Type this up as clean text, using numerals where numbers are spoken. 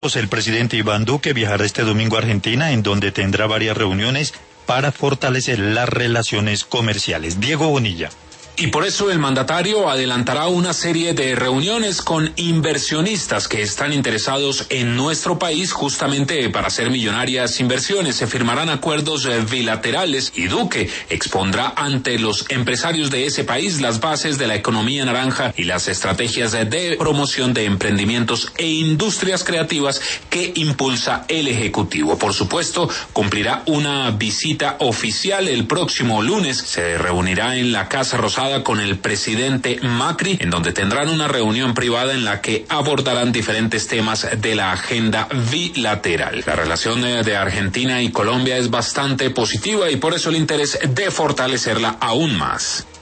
El presidente Iván Duque viajará este domingo a Argentina, en donde tendrá varias reuniones para fortalecer las relaciones comerciales. Diego Bonilla. Y por eso el mandatario adelantará una serie de reuniones con inversionistas que están interesados en nuestro país justamente para hacer millonarias inversiones. Se firmarán acuerdos bilaterales y Duque expondrá ante los empresarios de ese país las bases de la economía naranja y las estrategias de promoción de emprendimientos e industrias creativas que impulsa el Ejecutivo. Por supuesto, cumplirá una visita oficial el próximo lunes. Se reunirá en la Casa Rosada con el presidente Macri, en donde tendrán una reunión privada en la que abordarán diferentes temas de la agenda bilateral. La relación de Argentina y Colombia es bastante positiva y por eso el interés de fortalecerla aún más.